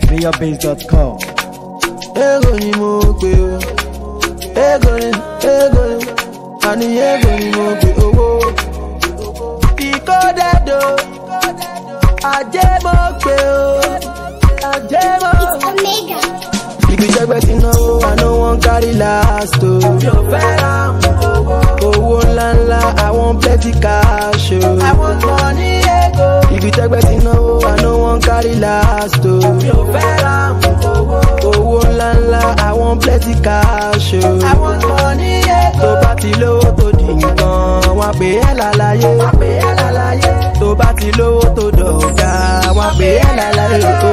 MayorBase.com. Ego ni mo pe o, ego ni, ani ego ni mo pe owó. Ìkọ́dẹ̀dọ̀, ajé mo pe o, ajé mo. Ibi jẹ́gbẹ́ ti náwó, I no wan carry last o. Mi ò fẹ́ràn owó ńláńlá, I want plenty cash o. I want money ego. Ibi jẹ́gbẹ́ ti náwó, I no wan carry last o. Mi ò fẹ́ràn owó ńláńlá, I want plenty cash o. I want money ego. Tó bá ti lówó tó di nǹkan, wọ́n pè é lálàyé. Tó bá ti lówó tó dọ̀gá, wọ́n pè é lálàyé o.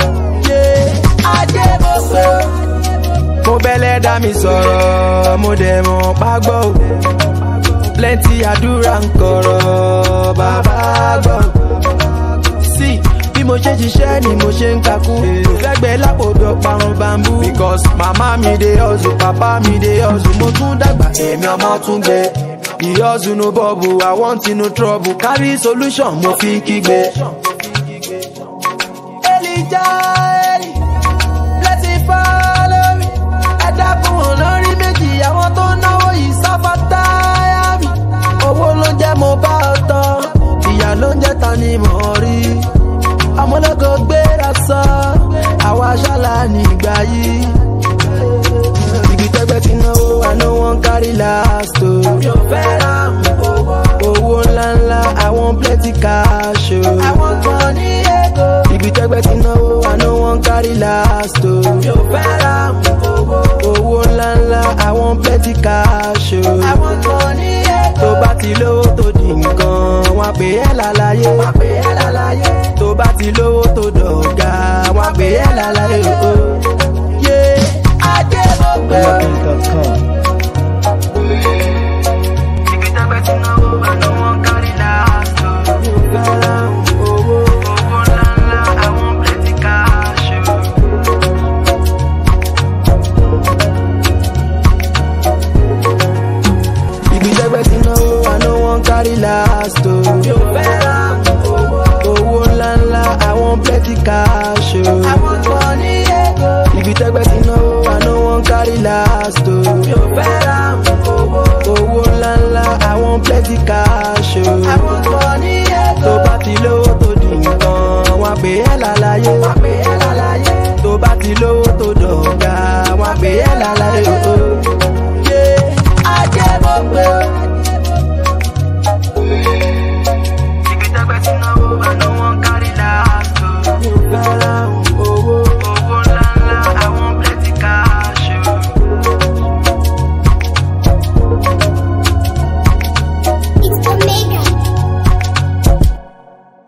Ajé mo pé o. Mo bẹ́lẹ̀ dá mi sọ̀rọ̀, mo dẹ̀ mọ̀ pàgbọ́ o. Plenty àdúrà ń kọ̀rọ̀, bàbá gbọ́. Sí, bí mo ṣe ṣiṣẹ́ ni mo ṣe ń kakú. Fẹ́gbẹ́ lápòdọ̀ parun bambú. Because màmá mi dey hustle, papa mi dey hustle. Mo tún dàgbà, èmi ọmọ tún gbé. The hustle no bubble, I want no trouble. Carry solution, mo fi kígbe. Elijah, blessing follow me. Ẹ dákun olórí méjì, àwọn tó náwó yìí sáfà táyà mi. Owó ló ń jẹ́ mo bá ọ tán, ìyá ló ń jẹ́ ta ni mo rí. Ọmọlọ́gọ́ gbéra sọ, àwa ṣálá nígbà yìí. Ibi tẹ́gbẹ́ ti náwó, I no wan carry last o. Mi ò fẹ́ràn owó ńláńlá, I want plenty cash o. I want money ego. Ibi tẹ́gbẹ́ ti náwó, I no wan carry last o. Mi ò fẹ́ràn owó ńláńlá, I want plenty cash o. I want money ego. Tó bá ti lówó tó di nǹkan, wọ́n pè é lálàyé. Tó bá ti lówó tó dọ̀gá, wọ́n pè é lálàyé o. Ajé mo pé o. MayorBase.com. Ibi tẹ́gbẹ́ ti náwó, I no wan carry last o. Mi ò fẹ́ràn owó ńláńlá, I want plenty cash o. Ibi tẹ́gbẹ́ ti náwó, I no wan carry last o. Mi ò fẹ́ràn owó ńláńlá, I want plenty cash o. I want money ego. Ibi tẹ́gbẹ́ ti náwó, I no wan carry last o. Mi ò fẹ́ràn owó ńláńlá, I want plenty cash o. I want money ego. Tó bá ti lówó tó di nǹkan, wọ́n pè é lálàyé. Tó bá ti lówó